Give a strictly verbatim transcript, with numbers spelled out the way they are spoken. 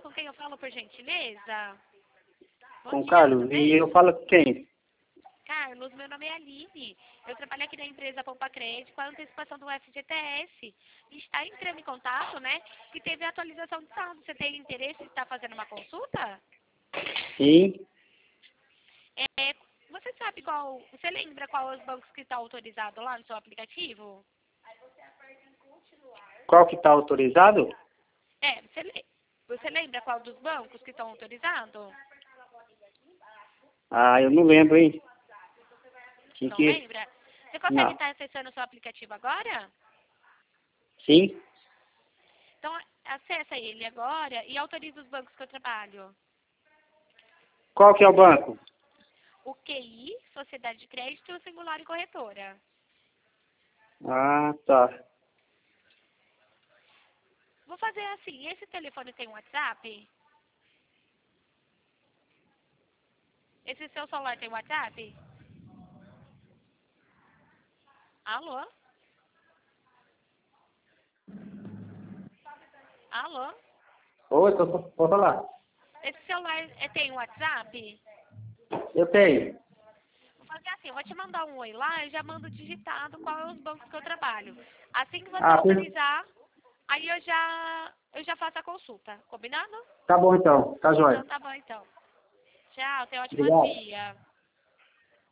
com quem eu falo, por gentileza? Bom Com o dia, Carlos. tudo E bem? eu falo com quem? Carlos, meu nome é Aline. Eu trabalho aqui na empresa Poupa Crédito com a antecipação do F G T S. A gente está entrando em contato, né? Que teve a atualização de saldo. Você tem interesse em estar fazendo uma consulta? Sim. É, você sabe qual... Você lembra qual os bancos que estão autorizados lá no seu aplicativo? Qual que está autorizado? É, você, le- você lembra qual dos bancos que estão autorizados? Ah, eu não lembro, hein? Tinha Não que... lembra? Você consegue Não. estar acessando o seu aplicativo agora? Sim. Então, acessa ele agora e autoriza os bancos que eu trabalho. Qual que é o banco? O Q I, Sociedade de Crédito e o Singular e Corretora. Ah, tá. Vou fazer assim, esse telefone tem WhatsApp? Esse seu celular tem WhatsApp? Alô? Alô? Oi, tô, pode falar. Esse celular é, tem WhatsApp? Eu tenho. Vou fazer assim, eu vou te mandar um oi lá e já mando digitado qual é os bancos que eu trabalho. Assim que você Ah, per- autorizar, aí eu já, eu já faço a consulta. Combinado? tá bom então. Tá Então jóia. tá bom então. Tchau, tenha um ótimo Obrigado. dia.